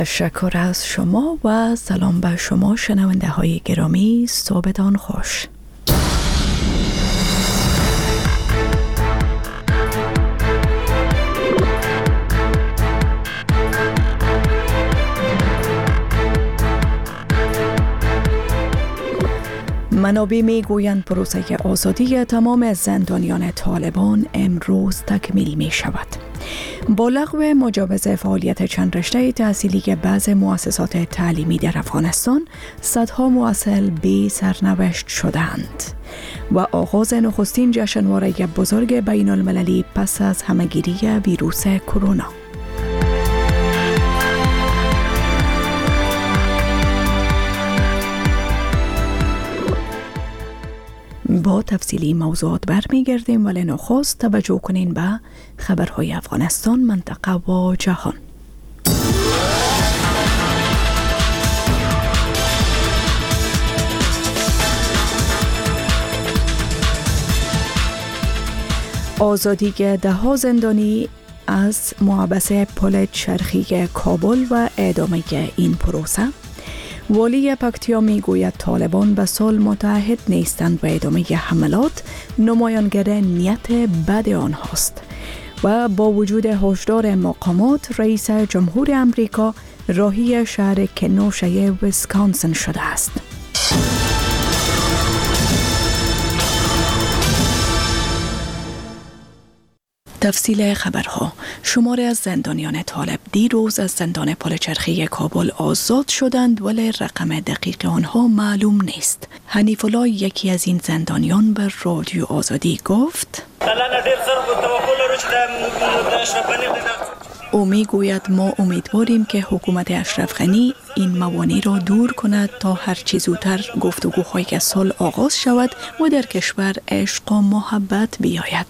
تشکر از شما و سلام به شما شنونده های گرامی. صبحتان خوش. منابع میگویند پروسه آزادی تمام زندانیان طالبان امروز تکمیل می شود. با لغو مجوز فعالیت چند رشته تحصیلی بعض مؤسسات تعلیمی در افغانستان، صدها معسل بی سرنوشت شدند و آغاز نخستین جشنواره بزرگ بین المللی پس از همهگیری ویروس کرونا. با تفصیلی موضوعات برمیگردیم، ولی نخست توجه کنین به خبرهای افغانستان، منطقه و جهان. آزادی ده زندانی از محبس پل چرخی کابل و ادامه این پروسه. والی پکتیا میگوید طالبان به صلح متعهد نیستند و ادامه حملات نمایانگر نیت بد آنهاست. و با وجود هشدار مقامات، رئیس جمهور امریکا راهی شهر کنوشه ویسکانسن شده است. تفصیل خبرها. شماری از زندانیان طالب دیروز از زندان پل چرخی کابل آزاد شدند، ولی رقم دقیق آنها معلوم نیست. حنیف الله، یکی از این زندانیان، به رادیو آزادی گفت: او میگوید ما امیدواریم که حکومت اشرف غنی این موانع را دور کند تا هر چه زودتر گفتگوهای صلح آغاز شود و در کشور عشق و محبت بیاید.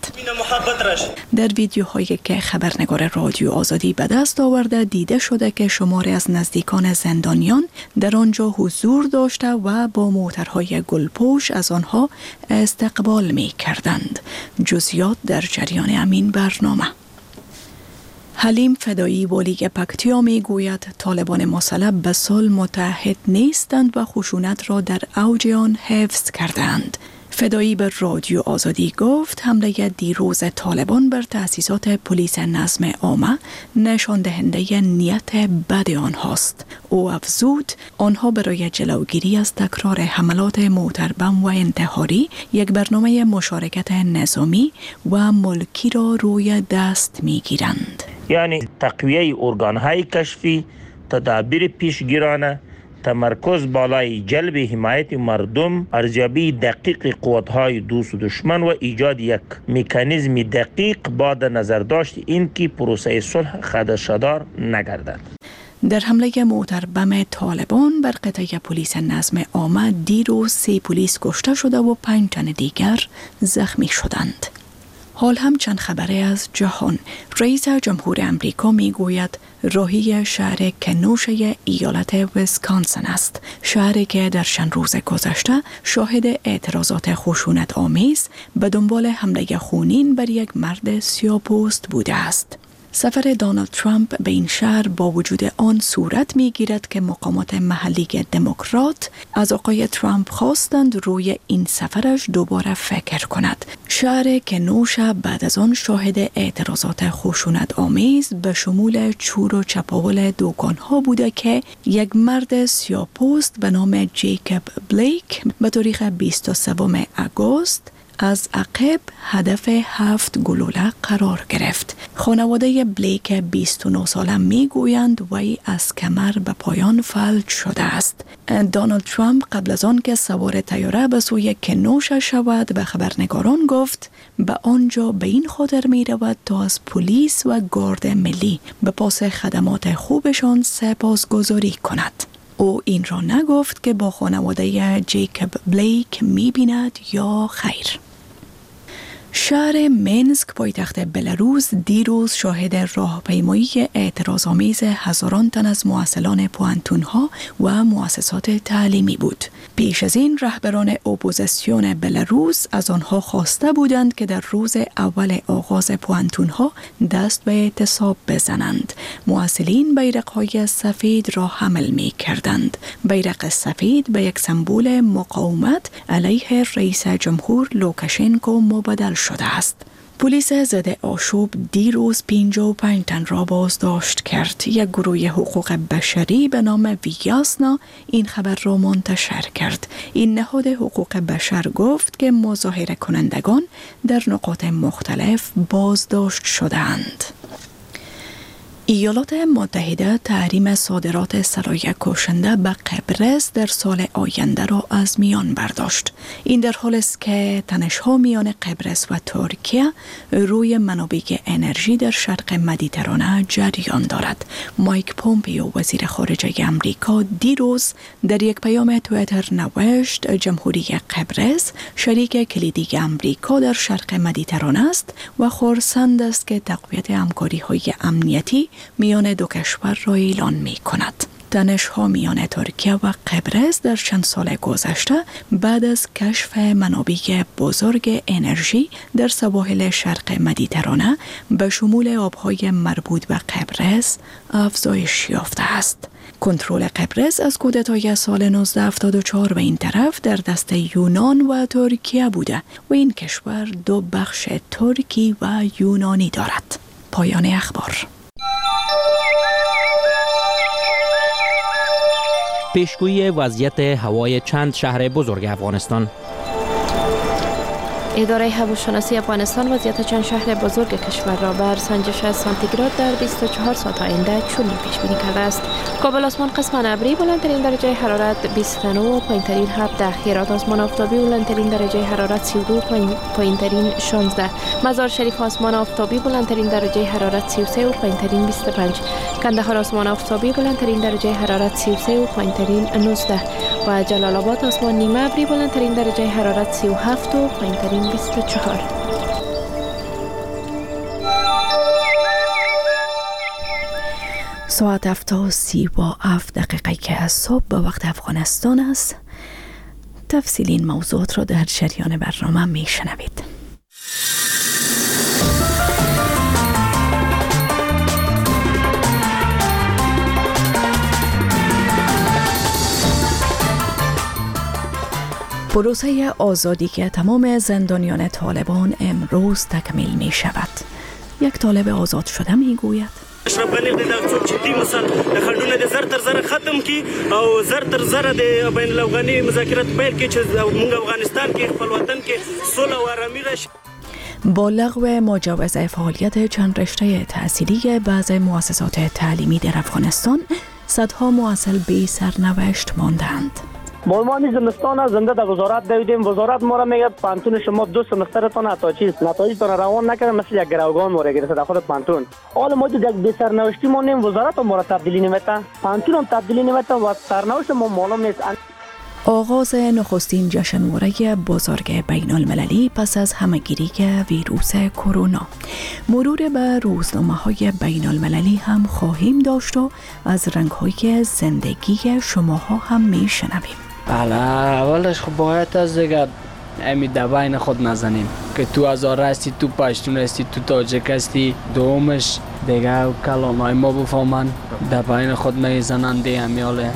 در ویدیوهایی که خبرنگار رادیو آزادی به دست آورده دیده شده که شماری از نزدیکان زندانیان در آنجا حضور داشته و با موترهای گلپوش از آنها استقبال می کردند. جزئیات در جریان همین برنامه. حلیم فدایی، والی پکتیا، می گوید طالبان مسلح به صلح متعهد نیستند و خشونت را در اوج آن حفظ کردند. فدایی به رادیو آزادی گفت حمله دیروز طالبان بر تأسیسات پلیس نظم عامه نشان دهنده نیت بد آنهاست. او افزود آنها برای جلوگیری از تکرار حملات موتربم و انتحاری یک برنامه مشارکت نظامی و ملکی را روی دست می‌گیرند. یعنی تقویه ارگان‌های کشفی، تدابیر پیشگیرانه، تمرکز بالای جلب حمایت مردم، ارزیابی دقیق قوت‌های دوست و دشمن و ایجاد یک مکانیزم دقیق با نظر داشت این که پروسه صلح خدشه‌دار نگردد. در حمله موتربم طالبان بر قطعه پلیس نظم عامه دیروز 3 پلیس کشته شده و 5 تن دیگر زخمی شدند. حال هم چند خبره از جهان. رئیس جمهور امریکا میگوید راهی شهر کنوشه ایالت ویسکانسن است. شهری که در چند روز گذشته شاهد اعتراضات خشونت آمیز به دنبال حمله خونین بر یک مرد سیاه‌پوست بوده است. سفر دونالد ترامپ به این شهر با وجود آن صورت می‌گیرد که مقامات محلی دموکرات از آقای ترامپ خواستند روی این سفرش دوباره فکر کند. شهر کنوشه بعد از آن شاهد اعتراضات خشونت آمیز به شمول چور و چپاول دکان‌ها بوده که یک مرد سیاه‌پوست به نام جیکوب بلیک به تاریخ 23 آگوست از عقب هدف 7 گلوله قرار گرفت. خانواده بلیک 29 ساله میگویند وی از کمر به پایان فلج شده است. دونالد ترامپ قبل از آن که سوار طیاره به سوی کنوشه شود به خبرنگاران گفت به آنجا به این خاطر می رود تا از پلیس و گارد ملی به پاس خدمات خوبشان سپاسگزاری کند. او این را نگفت که با خانواده جیکوب بلیک می بیند یا خیر. شهر مینسک پایتخت بلاروس دیروز شاهد راهپیمایی اعتراض‌آمیز هزاران تن از مواصلان پوانتون‌ها و مؤسسات تعلیمی بود. پیش از این رهبران اپوزیسیون بلاروس از آنها خواسته بودند که در روز اول آغاز پوانتون‌ها دست به اعتصاب بزنند. مواصلین بیرق‌های سفید را حمل می‌کردند. بیرق سفید به یک سمبل مقاومت علیه رئیس جمهور لوکاشنکو مبادل شده است. پلیس ضد آشوب دیروز 55 تن را بازداشت کرد. یک گروه حقوق بشری به نام ویاسنا این خبر را منتشر کرد. این نهاد حقوق بشر گفت که مظاهره کنندگان در نقاط مختلف بازداشت شدند. ایالات متحده تحریم صادرات سلاح کشنده به قبرس در سال آینده را از میان برداشت. این در حالی است که تنش‌ها میان قبرس و ترکیه روی منابع انرژی در شرق مدیترانه جریان دارد. مایک پومپیو وزیر خارجه آمریکا دیروز در یک پیام توییتر نوشت جمهوری قبرس شریک کلیدی آمریکا در شرق مدیترانه است و خرسند است که تقویت همکاری‌های امنیتی میان دو کشور را اعلان می کند. تنش‌ها میان ترکیه و قبرس در چند سال گذشته بعد از کشف منابع بزرگ انرژی در سواحل شرق مدیترانه به شمول آبهای مربوط به قبرس افزایش یافته است. کنترل قبرس از کودتای سال 1974 و این طرف در دست یونان و ترکیه بوده و این کشور دو بخش ترکی و یونانی دارد. پایان اخبار. پیشگویی وضعیت هوای چند شهر بزرگ افغانستان. اداره هواشناسی افغانستان وضعیت چند شهر بزرگ کشور را بر سنجش سانتیگراد در 24 ساعت آینده چنین پیش بینی کرده است: کابل آسمان قسماً ابری، بلندترین درجه حرارت 29 و پایینترین 17. هرات آسمان آفتابی، بلندترین درجه حرارت 32 پایینترین 16. مزار شریف آسمان آفتابی، بلندترین درجه حرارت 33 و پایینترین 25. کندهار آسمان آفتابی، بلندترین درجه حرارت 33 و پایینترین 19. و جلال آباد آسمان نیمه ابری، بلندترین درجه حرارت 37 و پایینترین 24. ساعت 7:37 که از صبح به وقت افغانستان است. تفصیل این موضوعات را در جریان برنامه می شنوید. پروسه آزادی که تمام زندانیان طالبان امروز تکمیل می شود. یک طالب آزاد شده می گوید: اشرف غنی د څوک چې دی مثلا د خلډونه د زر تر زر ختم کی او زر تر زر د بین الافغاني مذاکرات پیل کی چې موږ افغانستان کې خپل وطن کې صلح و آرامی راشي. با لغو مجوز فعالیت چند رشته تحصیلی بعض مؤسسات تعلیمی در افغانستان، صدها مواصل بی سرنوشت ماندند. ما زمستان زنده در وزارت دویدیم. وزارت ما را میگه پانتون شما 2 سمسترتون نتایجتون روان نکرده، مثل یک گروگان ما را گرفته در خود پانتون. حالا ما یک بی سرنوشتی مانیم، وزارت ما را تبدیلی نمیته، پانتون هم تبدیلی نمیته و سرنوشت ما معلوم نیست. آغاز نخستین جشنواره بزرگ بین المللی پس از همه‌گیری ویروس کرونا. مرور به روزنامه‌های بین المللی هم خواهیم داشت و از رنگ‌های زندگی شماها هم میشنویم. بله، اولش خب باید از دیگر امی دباین خود نزنیم که تو هزاره هستی، تو پشتون هستی، تو تاجک هستی. دومش دیگر کلانای ما بفهمن دباین خود میزنن دی امیاله.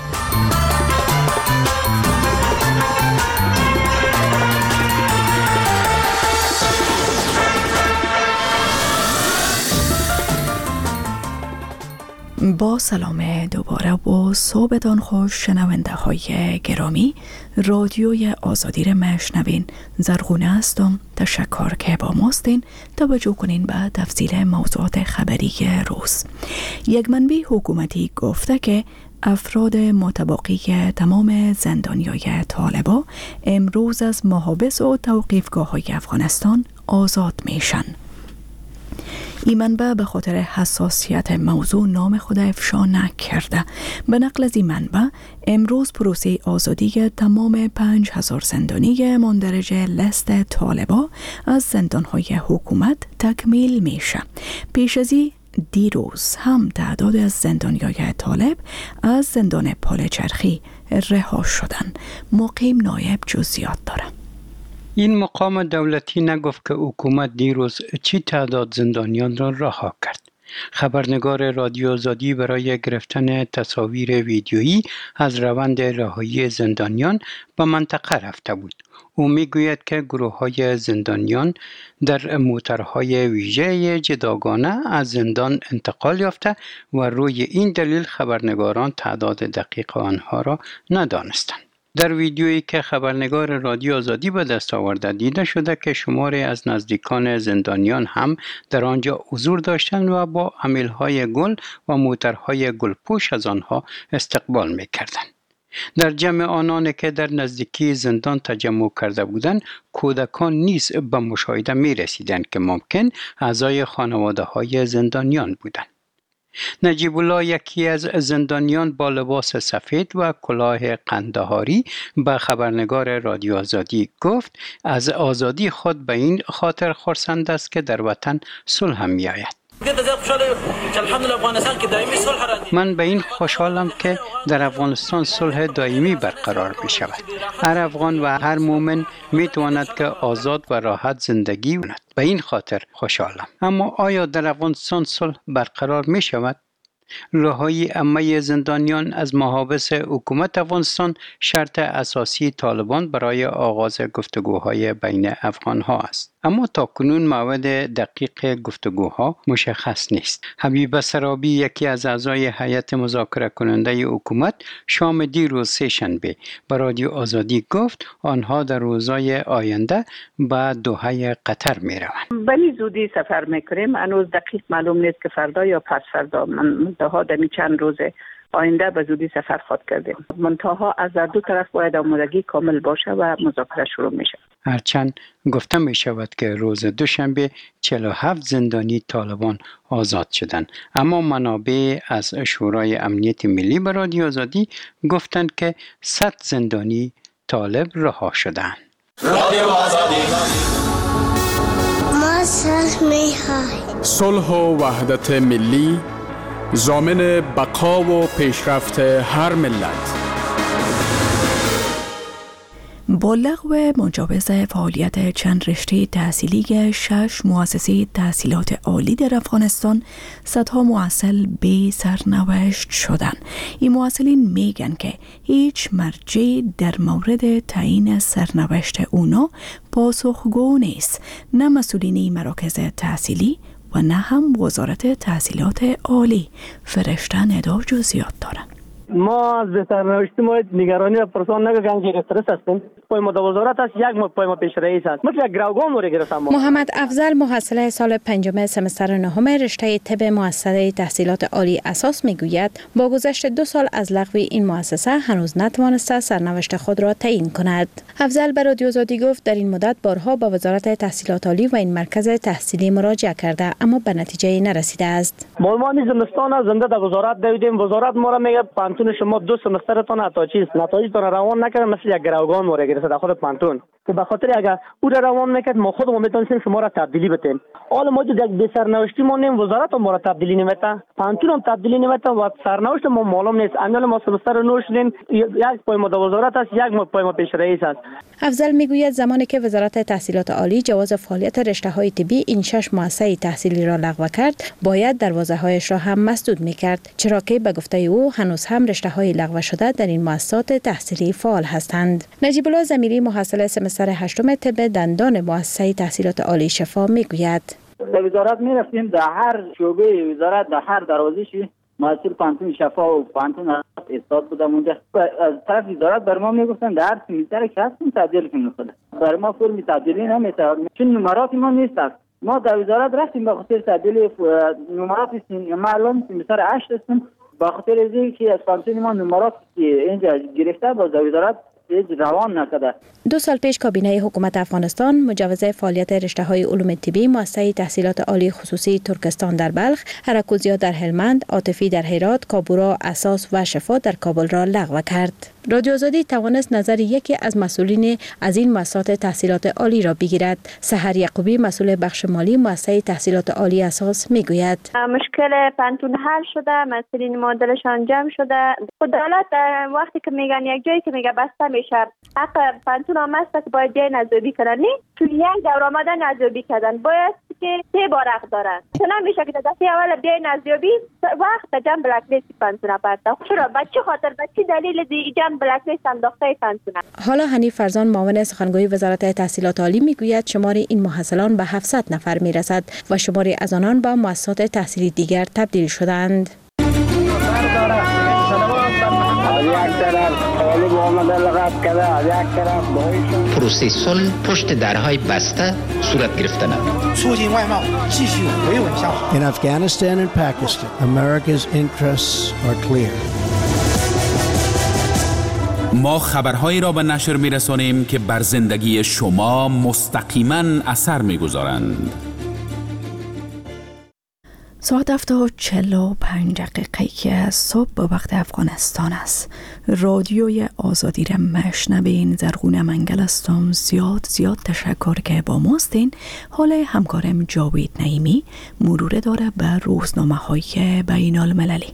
با سلام دوباره و صبحتان خوش شنونده های گرامی. رادیوی آزادی را میشنوین. زرغونه هستم. تشکر که با ماستین. توجه کنین به تفصیل موضوعات خبری روز. یک منبع حکومتی گفته که افراد متبقی تمام زندانیای طالبان امروز از محابس و توقیفگاه های افغانستان آزاد میشن. این منبع به خاطر حساسیت موضوع نام خود افشا نکرده. به نقل از این منبع امروز پروسه آزادی تمام 5000 زندانی مندرج لست طالبا از زندانهای حکومت تکمیل میشه. پیش از دیروز هم تعداد از زندانیای طالب از زندان پالچرخی رها شدند. مقیم نایب جزئیات داره. این مقام دولتی نگفت که حکومت دیروز چی تعداد زندانیان را رها کرد. خبرنگار رادیو آزادی برای گرفتن تصاویر ویدیویی از روند رهایی زندانیان به منطقه رفته بود. او میگوید که گروه‌های زندانیان در موترهای ویژه جداگانه از زندان انتقال یافته و روی این دلیل خبرنگاران تعداد دقیق آنها را ندانستند. در ویدیویی که خبرنگار رادیو آزادی به دست آورده دیده شده که شماری از نزدیکان زندانیان هم در آنجا حضور داشتند و با امیلهای گل و موترهای گلپوش از آنها استقبال می‌کردند. در جمع آنان که در نزدیکی زندان تجمع کرده بودند، کودکان نیز به مشاهده می رسیدند که ممکن اعضای خانواده‌های زندانیان بودند. نجیب الله، یکی از زندانیان با لباس سفید و کلاه قندهاری، به خبرنگار رادیو آزادی گفت از آزادی خود به این خاطر خرسند است که در وطن صلح می آید. من به این خوشحالم که در افغانستان صلح دائمی برقرار می شود. هر افغان و هر مومن می تواند که آزاد و راحت زندگی کند. به این خاطر خوشحالم. اما آیا در افغانستان صلح برقرار می شود؟ رهایی عمه زندانیان از محابس حکومت افغانستان شرط اساسی طالبان برای آغاز گفتگوهای بین افغانها است. اما تاکنون موعد دقیق گفتگوها مشخص نیست. حبیب سرابی، یکی از اعضای هیئت مذاکره کننده حکومت، شام دیروز سه‌شنبه به رادیو آزادی گفت آنها در روزهای آینده به دوحه قطر می روند. ولی زودی سفر میکنیم. هنوز دقیق معلوم نیست که فردا یا پس فردا. منتها دمی چند روز آینده به زودی سفر خود کردیم. منتها از دو طرف باید آمادگی کامل باشه و مذاکره شروع میشه. هرچند گفته می شود که روز دوشنبه 47 زندانی طالبان آزاد شدند، اما منابع از شورای امنیت ملی به رادیو آزادی گفتند که 100 زندانی طالب رها شدند. رادیو آزادی ما صلح و وحدت ملی ضامن بقا و پیشرفت هر ملت. با لغو مجوز فعالیت چند رشته تحصیلی 6 مؤسسه تحصیلات عالی در افغانستان، صدها مؤصل بی سرنوشت شدند. این مؤصلین میگن که هیچ مرجع در مورد تعیین سرنوشت اونا پاسخگو نیست، نه مسئولین مراکز تحصیلی و نه هم وزارت تحصیلات عالی. فرشته ندا جزئیات دارن. ما از سرنوشت ما نگرانی و پرسان نگم که استرس هستیم. پای ما وزارت است، یک ما پای ما پیش رئیس است. مثل گروگان موری گرفتم. محمد افضل، محصل سال 5 سمستر 9 رشته طب مؤسسه تحصیلات عالی اساس، میگوید با گذشت 2 سال از لغو این مؤسسه هنوز نتوانسته سرنوشت خود را تعیین کند. افضل به رادیو آزادی گفت در این مدت بارها با وزارت تحصیلات عالی و این مرکز تحصیلی مراجعه کرده اما به نتیجه نرسیده است. ما زمستان زنده در وزارت دویدیم. وزارت ما را میگه پانتون شما 2 سمسترتون نتایجتون روان نکرده، مثل یک گروگان موری گرفته در خود پانتون. که به خاطر اگر او را روان میکرد ما خودمون میتونستیم شما را تبدیلی بدیم. حالا ما جو یک سرنوشتی مونیم، وزارت ما را تبدیلی نمیته، پانتون هم تبدیلی نمیته و سرنوشت ما معلوم نیست. امیال ما سمستر 9 شدیم، یک پای ما وزارت است، یک ما پای ما پیش رئیس است. افضل میگوید زمانی که وزارت تحصیلات عالی جواز فعالیت رشته‌های طبی این 6 مؤسسه تحصیلی را لغو کرد، باید دروازه‌هایش را هم مسدود میکرد، چرا که به گفته او هنوز هم رشته‌های لغو شده در این مؤسسات تحصیلی فعال هستند. نجیب الله ضمیری، محصل سمستر 8 طب دندان مؤسسه تحصیلات عالی شفا، میگوید در وزارت میرفتیم، در هر شعبه وزارت در هر دروازه‌ای محصل پانتون شفا و پانتون استاد بودم اونجا. از طرف وزارت بر ما میگفتن در هر سیمیتر که هستیم تبدیل کنیم. بر ما فرمی تبدیلی نمیشه چون نمرات ما نیست. ما در وزارت رفتیم به خاطر تبدیل نمرات ما الان سیمیتر 8 هستیم. به خاطر اینکه از پانتون ما نمرات که اینجا گرفته با وزارت هیچ روان نکده. 2 سال پیش کابینه حکومت افغانستان مجوز فعالیت رشته‌های علوم طبی مؤسسه تحصیلات عالی خصوصی ترکستان در بلخ، حرکوزیا در هلمند، عاطفی در هرات، کابورا، اساس و شفا در کابل را لغو کرد. رادیو آزادی توانست نظر یکی از مسئولین از این مؤسسات تحصیلات عالی را بگیرد. سحر یعقوبی مسئول بخش مالی مؤسسه تحصیلات عالی اساس میگوید مشکل پانتون حل شده، مسئولین معادلشان جمع شده. دولت وقتی که میگن یک جایی که میگه بسته میشه حق پانتون هم است که باید جای نزدیکی کنن، تو یک دور آمدن نزدیکی کردن باید که 3 بار حق دارن. تو نمیشه که دفعه اول بیای نزدیکی وقت جمع بلک لیست پانتون پرتا. چرا بچه خاطر بچه دلیل دی جمع بلک لیست انداخته پانتون. حالا حنیف فرزان معاون سخنگوی وزارت تحصیلات عالی میگوید شمار این محصلان به 700 نفر میرسد و شماری از آنان به مؤسسات تحصیلی دیگر تبدیل شدند. پروسه صلح پشت درهای بسته صورت گرفتن. In Afghanistan and Pakistan, America's interests are clear. ما خبرهایی را به نشر می‌رسانیم که بر زندگی شما مستقیما اثر می‌گذارند. ساعت 7:45 صبح به وقت افغانستان است. رادیوی آزادی را مشنوین. زرغون منگل هستم. زیاد تشکر که با ماستین. حال همکارم جاوید نعیمی مرور داره به روزنامه‌های بین المللی.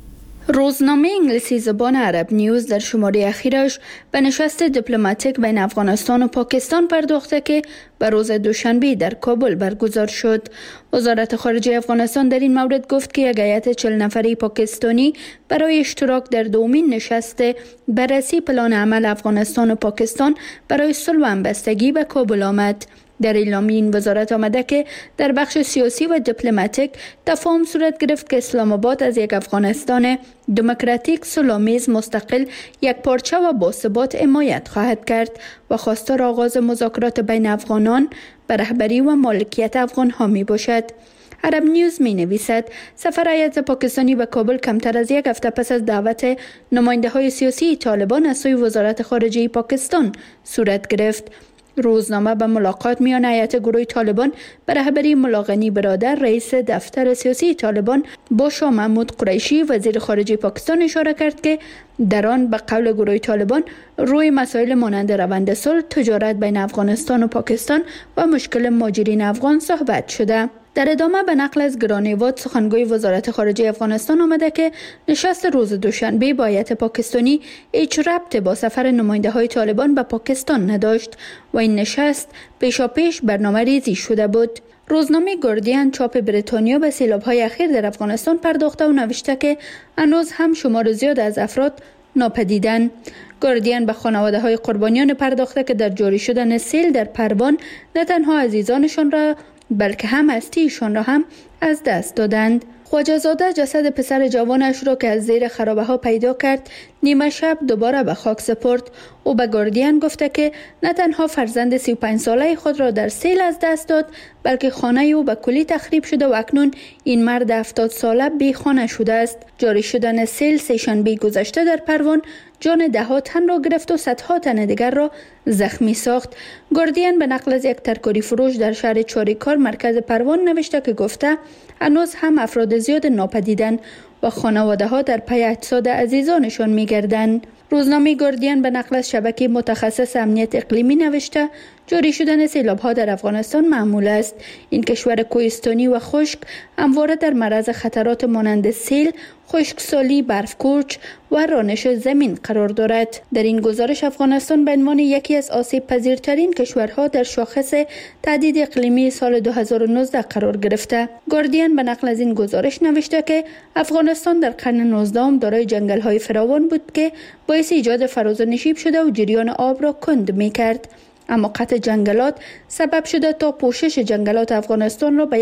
روزنامه انگلیسی زبان عرب نیوز در شماره اخیرش به نشست دیپلماتیک بین افغانستان و پاکستان پرداخته که به روز دوشنبه در کابل برگزار شد. وزارت خارجه افغانستان در این مورد گفت که یک هیئت 40 نفری پاکستانی برای اشتراک در دومین نشست بررسی پلان عمل افغانستان و پاکستان برای صلح و همبستگی به کابل آمد. در اعلامیه این وزارت آمده که در بخش سیاسی و دیپلماتیک تفاهم صورت گرفت که اسلام آباد از یک افغانستان دموکراتیک، صلح‌آمیز، مستقل، یک پارچه و باثبات حمایت خواهد کرد و خواستار آغاز مذاکرات بین افغانان به رهبری و مالکیت افغان ها می باشد. عرب نیوز می نویسد سفر هیئت پاکستانی به کابل کمتر از یک هفته پس از دعوت نماینده های سیاسی طالبان از سوی وزارت خارجه پاکستان صورت گرفت. روزنامه به ملاقات میان هیئت گروه طالبان به رهبری ملا غنی برادر رئیس دفتر سیاسی طالبان با شاه محمود قریشی وزیر خارجه پاکستان اشاره کرد که در آن به قول گروه طالبان روی مسائل مانند روند صلح، تجارت بین افغانستان و پاکستان و مشکل مهاجرین افغان صحبت شده. در ادامه به نقل از گرانیواد سخنگوی وزارت خارجه افغانستان آمده که نشست روز دوشنبه با هیئت پاکستانی هیچ ربط با سفر نماینده های طالبان به پاکستان نداشت و این نشست پیشاپیش برنامه ریزی شده بود. روزنامه گاردین چاپ بریتانیا به سیلاب‌های اخیر در افغانستان پرداخته و نوشته که هنوز هم شمار زیاد از افراد ناپدیدند. گاردین به خانواده‌های قربانیان پرداخته که در جاری شدن سیل در پروان نه تنها عزیزانشان را بلکه هم هستیشان را هم از دست دادند. خواجه‌زاده جسد پسر جوانش را که از زیر خرابه ها پیدا کرد نیمه شب دوباره به خاک سپرد. او به گاردین گفته که نه تنها فرزند 35 ساله خود را در سیل از دست داد بلکه خانه او به کلی تخریب شده و اکنون این مرد 70 ساله بی خانه شده است. جاری شدن سیل سه‌شنبه گذشته در پروان جان ده‌ها تن را گرفت و صدها تن دیگر را زخمی ساخت. گاردین به نقل از یک ترکاری فروش در شهر چاریکار مرکز پروان نوشته که گفته هنوز هم افراد زیاد ناپدیدند و خانواده ها در پی اجساد عزیزانشان می‌گردند. روزنامه گاردین به نقل از شبکه متخصص امنیت اقلیمی نوشته جاری شدن سیلاب‌ها در افغانستان معمول است. این کشور کوهستانی و خشک همواره در معرض خطرات مانند سیل، خشکسالی، برفکوچ و رانش زمین قرار دارد. در این گزارش افغانستان به عنوان یکی از آسیب پذیرترین کشورها در شاخص تهدید اقلیمی سال 2019 قرار گرفته. گاردین به نقل از این گزارش نوشته که افغانستان در قرن 19 دارای جنگل‌های فراوان بود که باعث ایجاد فراز و نشیب شده و جریان آب را کند می‌کرد. اما قطع جنگلات سبب شده تا پوشش جنگلات افغانستان را به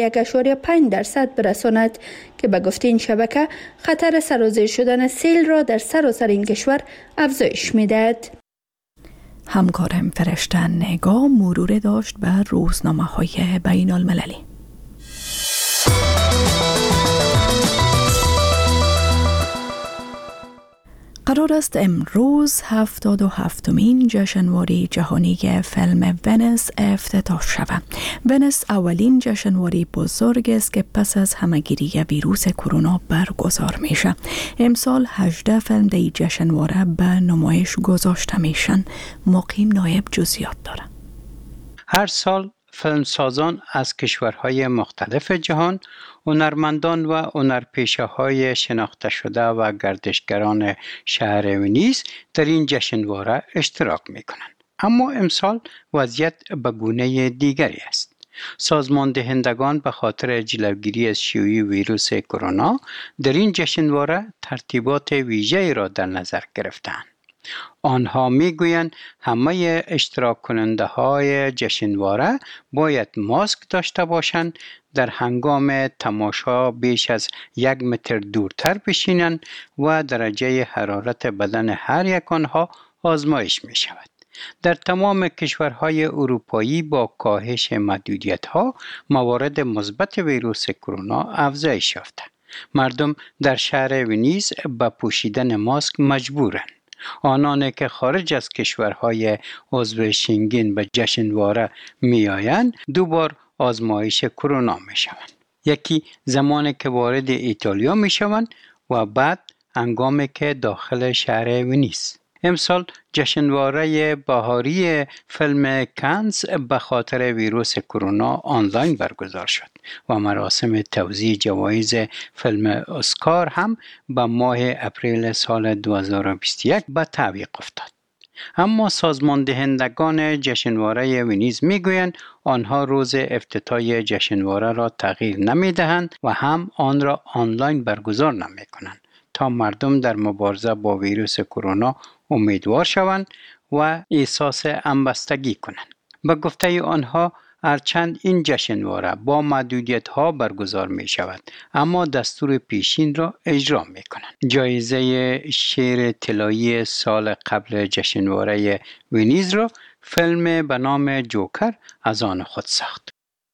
1.5% برساند که به گفته این شبکه خطر سرازیر شدن سیل را در سراسر این کشور افزایش می‌دهد. همکارم فرشته نگاه مرور داشت بر روزنامه‌های بین المللی. قرار است امروز 77مین جشنواره جهانی فیلم ونیس افتتاح شود. ونیس اولین جشنواره بزرگ است که پس از همهگیری ویروس کرونا برگزار میشه. امسال 18 فیلم در جشنواره به نمایش گذاشته میشن. مقیم نایب جزئیات داره. هر سال فیلمسازان از کشورهای مختلف جهان، هنرمندان و هنرپیشه‌های شناخته شده و گردشگران شهر ونیز در این جشنواره اشتراک می‌کنند. اما امسال وضعیت به گونه دیگری است. سازمان دهندگان به خاطر جلوگیری از شیوع ویروس کرونا در این جشنواره ترتیبات ویژه‌ای را در نظر گرفتند. آنها میگویند همه اشتراک کننده های جشنواره باید ماسک داشته باشند، در هنگام تماشا بیش از 1 متر دورتر بشینند و درجه حرارت بدن هر یک آنها آزمایش می شود. در تمام کشورهای اروپایی با کاهش محدودیت‌ها موارد مثبت ویروس کرونا افزایش یافته. مردم در شهر ونیز به پوشیدن ماسک مجبورند. آنانی که خارج از کشورهای عضو شنگن به جشنواره می آیند 2 بار آزمایش کرونا می شوند. یکی زمانی که وارد ایتالیا می شوند و بعد هنگامی که داخل شهر ونیز. امسال جشنواره بهاری فیلم کانز به خاطر ویروس کرونا آنلاین برگزار شد و مراسم توزیع جوایز فیلم اسکار هم به ماه اپریل سال 2021 به تعویق افتاد. اما سازمان دهندگان جشنواره ونیز میگویند آنها روز افتتاح جشنواره را تغییر نمیدهند و هم آن را آنلاین برگزار نمیکنند تا مردم در مبارزه با ویروس کرونا امیدوار شوند و احساس همبستگی کنند. به گفته آنها هرچند این جشنواره با محدودیت‌ها برگزار می شود اما دستور پیشین را اجرا می کنند. جایزه شیر طلایی سال قبل جشنواره ونیز را فیلم به نام جوکر از آن خود ساخت.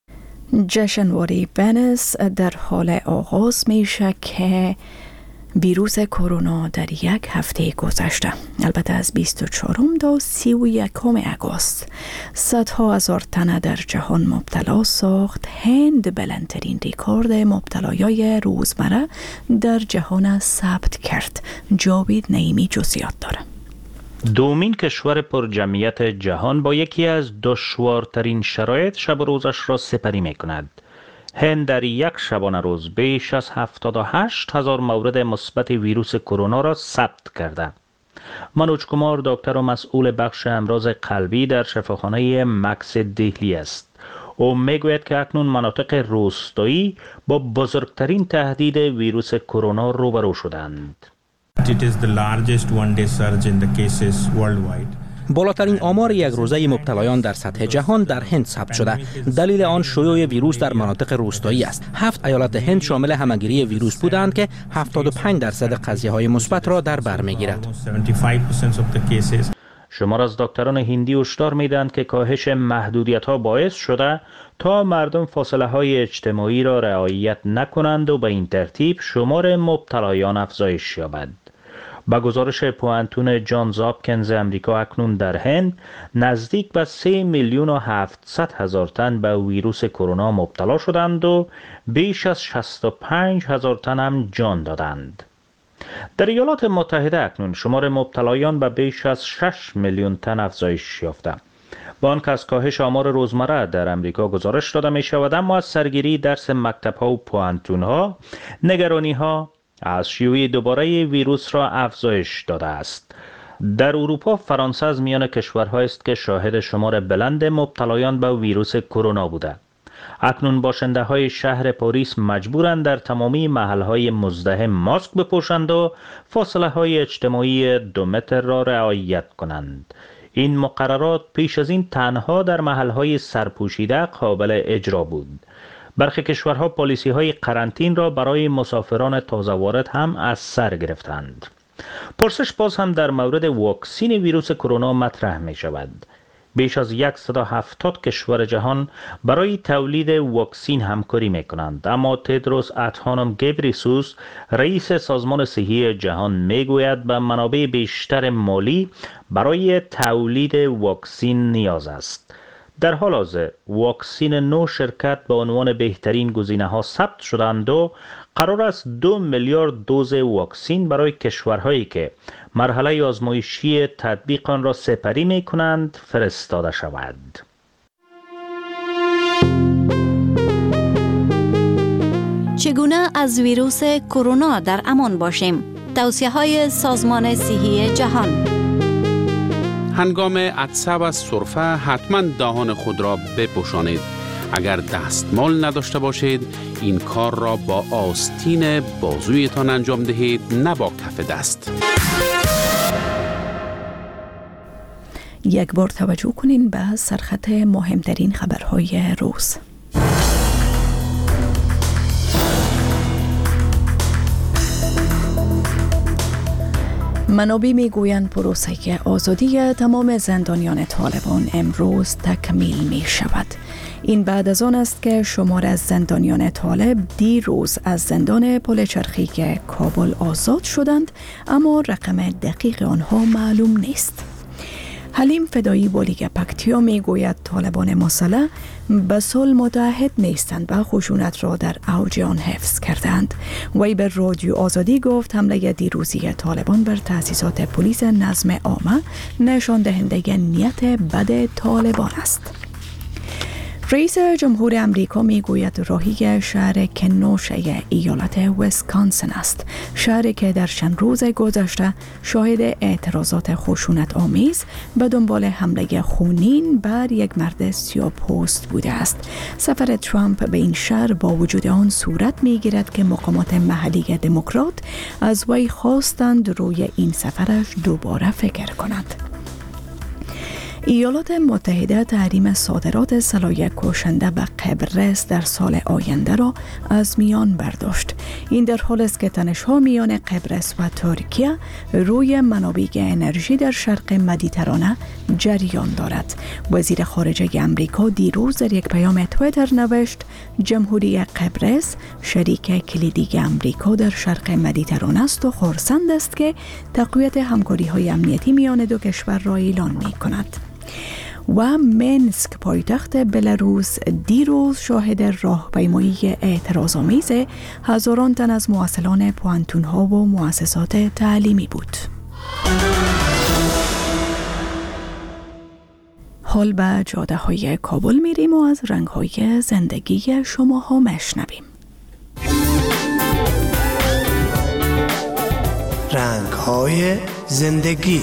جشنواره ونیز در حال آغاز میشه که ویروس کرونا در 1 هفته گذشته، البته از 24 تا 31 آگوست، صدها هزار تن در جهان مبتلا ساخت. هند بلندترین ریکورد مبتلایای روزمره در جهان ثبت کرد. جاوید نعیمی جزئیات داره. دومین کشور پر جمعیت جهان با یکی از دشوارترین شرایط شب و روزش را سپری می کند. هند در 1 شبانه روز بیش از 78,000 مورد مثبت ویروس کرونا را ثبت کرده. منوج کمار دکتر و مسئول بخش امراض قلبی در شفاخانه مکس دهلی است. او میگوید که اکنون مناطق روستایی با بزرگترین تهدید ویروس کرونا روبرو شدند. It is the largest one-day surge in the cases worldwide. بالاترین آمار یک روزه مبتلایان در سطح جهان در هند ثبت شده. دلیل آن شیوع ویروس در مناطق روستایی است. 7 ایالت هند شامل همهگیری ویروس بودند که 75% قضیه‌های مثبت را در بر می‌گیرد. شمار از دکتران هندی هشدار می‌دهند که کاهش محدودیت‌ها باعث شده تا مردم فاصله‌های اجتماعی را رعایت نکنند و به این ترتیب شمار مبتلایان افزایش یابد. با گزارش پوانتون جانز هاپکینز امریکا اکنون در هند نزدیک به 3,700,000 تن به ویروس کرونا مبتلا شدند و بیش از 65,000 تن هم جان دادند. در ایالات متحده اکنون شمار مبتلایان به بیش از 6 میلیون تن افزایش یافته. با آنکه از کاهش آمار روزمره در امریکا گزارش داده می شود، اما از سرگیری درس مکتب‌ها و پوانتون‌ها نگرانی‌ها از شیوع دوباره ویروس را افزایش داده است. در اروپا فرانسه از میان کشورهایی است که شاهد شمار بلند مبتلایان به ویروس کرونا بوده. اکنون باشنده های شهر پاریس مجبورند در تمامی محلهای مزدحم ماسک بپوشند و فاصله های اجتماعی 2 متر را رعایت کنند. این مقررات پیش از این تنها در محلهای سرپوشیده قابل اجرا بود. برخی کشورها پالیسی های قرنطین را برای مسافران تازه وارد هم از سر گرفتند. پرسش باز هم در مورد واکسین ویروس کرونا مطرح می شود. بیش از 170 کشور جهان برای تولید واکسین همکاری میکنند، اما تدروس ادهانوم گبریسوس رئیس سازمان صحی جهان میگوید به منابع بیشتر مالی برای تولید واکسین نیاز است. در حال حاضر واکسین 9 شرکت به عنوان بهترین گزینه‌ها ثبت شدند و قرار است 2 میلیارد دوز واکسین برای کشورهایی که مرحله آزمایشی تطبیق آن را سپری می کنند فرستاده شود. چگونه از ویروس کرونا در امان باشیم؟ توصیه‌های سازمان صحی جهان. هنگام عطسه و سرفه حتما دهان خود را بپوشانید. اگر دستمال نداشته باشید این کار را با آستین بازویتان انجام دهید، نه با کف دست. یک بار توجه کنین به سرخط مهمترین خبرهای روز. منابع میگویند پروسه آزادی تمام زندانیان طالبان امروز تکمیل می شود. این بعد از آن است که شمار از زندانیان طالب دیروز از زندان پل چرخی که کابل آزاد شدند، اما رقم دقیق آنها معلوم نیست. حلیم فدایی با لیگ پکتیا می گوید طالبان مسلح به صلح متعهد نیستند و خشونت را در اوج آن حفظ کردند. وی به رادیو آزادی گفت حمله دیروزی طالبان بر تأسیسات پلیس نظم عامه نشان دهنده نیت بد طالبان است. رئیس جمهور امریکا میگوید راهی شهر کنوش ایالت ویسکانسن است، شهری که در چند روز گذشته شاهد اعتراضات خشونت آمیز به دنبال حمله خونین بر یک مرد سیاه‌پوست بوده است. سفر ترامپ به این شهر با وجود آن صورت میگیرد که مقامات محلی دموکرات از وی خواستند روی این سفرش دوباره فکر کند. ایالات متحده تحریم صادرات سلاح کشنده به قبرس در سال آینده را از میان برداشت. این در حالی است که تنش‌ها میان قبرس و ترکیه روی منابع انرژی در شرق مدیترانه جریان دارد. وزیر خارجه امریکا دیروز در یک پیام توییتر نوشت جمهوری قبرس شریک کلیدی امریکا در شرق مدیترانه است و خرسند است که تقویت همکاری‌های امنیتی میان دو کشور را اعلان می‌کند. و منسک پایتخت بلاروس دیروز شاهد راهپیمایی اعتراض‌آمیز هزاران تن از مواصلان پوانتون‌ها و مؤسسات تعلیمی بود. حال به جاده‌های کابل میریم و از رنگ‌های زندگی شماها میشنویم. رنگ‌های زندگی.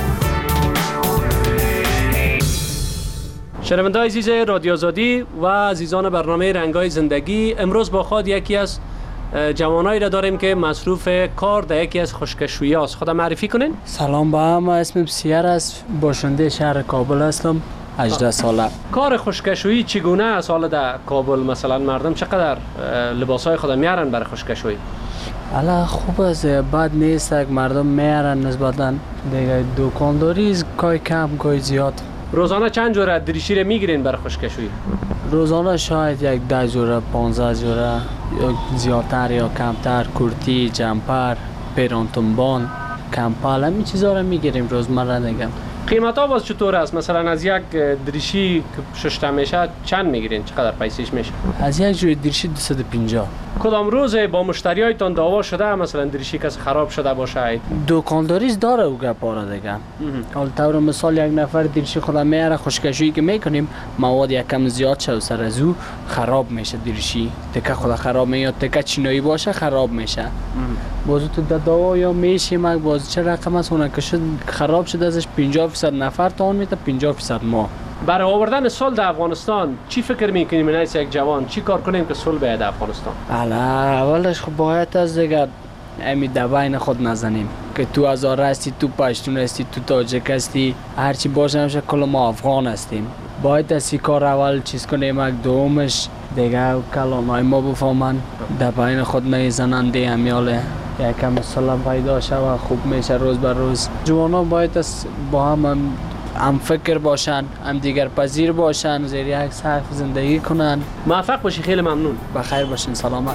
شنونده‌های عزیز رادیو آزادی و عزیزان برنامه رنگ‌های زندگی، امروز با خود یکی از جوانایی را داریم که مصروف کار در یکی از خشکشویی است. خودم معرفی کنین؟ سلام با هم، اسمم سیر است، باشنده شهر کابل هستم، 18 ساله. کار خشکشویی چگونه است حالا در کابل؟ مثلا مردم چقدر لباسای خود میارن برای خشکشویی؟ حالا خوب است، بد نیست که مردم میارن نسبتا دیگه. دکانداری کای کم کای زیاد. روزانه چند جوره دریشی رو میگیرین برای خشکشویی؟ روزانه شاید یک 10 جوره 15 جوره یا زیادتر یا کمتر. کورتی، جمپر، پیرانتونبان، کمپال، همین چیزا رو میگیریم روزمره دیگه. قیمت ها باز چطور است؟ مثلا از یک دریشی که ششته میشه چند میگیرین؟ چقدر پیسش میشه؟ از یک جوری دریشی 250. کدام روز با مشتریایتون دعوا شده مثلا دریشی کسی خراب شده باشه؟ دکانداری داره او گپاره دیگه. حالا طور مثال یک نفر دریشی خود میاره، خشکشویی که میکنیم مواد یکم زیاد شد سر از او خراب میشه دریشی. تکه خود خراب میاد، تکه چینایی باشه خراب میشه. باز تو دعوا یا میشیم باز چه رقم است اون که شد خراب شده ازش 50% نفر تا اون میته 50% ما. برای آوردن صلح در افغانستان چی فکر میکنیم من از یک جوان؟ چی کار کنیم که صلح بیاد در افغانستان؟ اولش خب باید از دیگه امی دباین خود نزنیم که تو هزاره هستی، تو پشتون هستی، تو تاجک هستی، هرچی باشه همیشه کل ما افغان هستیم. باید از کار اول چیز کنیم. دومش دیگه کلانای ما بفهمن دباین خود میزنن دی همیاله یکم صلح پیدا شه و خوب میشه روز بر روز. جوانان باید با هم هم فکر باشن، هم دیگر پذیر باشن، زیر یک سقف زندگی کنن. موفق باشی، خیلی ممنون. بخیر باشین، سلامت.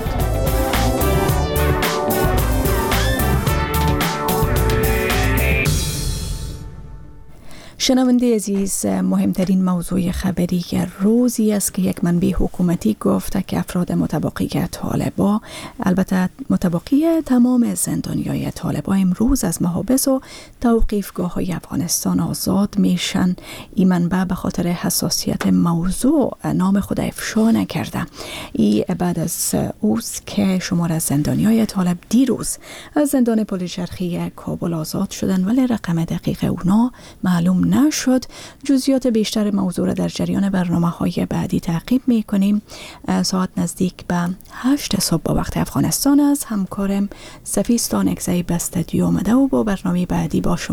شنونده عزیز، مهمترین موضوع خبری روزی است که یک منبع حکومتی گفته که افراد متبقی طالبان، البته متبقی تمام زندانیای طالبان، امروز از محابس و توقیفگاه های افغانستان آزاد میشن. این منبع به خاطر حساسیت موضوع نام خود افشا نکرده. این بعد از اوست که شمار از زندانیای طالب دیروز از زندان پلچرخی کابل آزاد شدن، ولی رقم دقیق اونا معلوم نشد. جزئیات بیشتر موضوع را در جریان برنامه‌های بعدی تعقیب می‌کنیم. ساعت نزدیک به 8 صبح با وقت افغانستان است. همکارم سفیستان اکزی به استودیو آمده و با برنامه بعدی با شما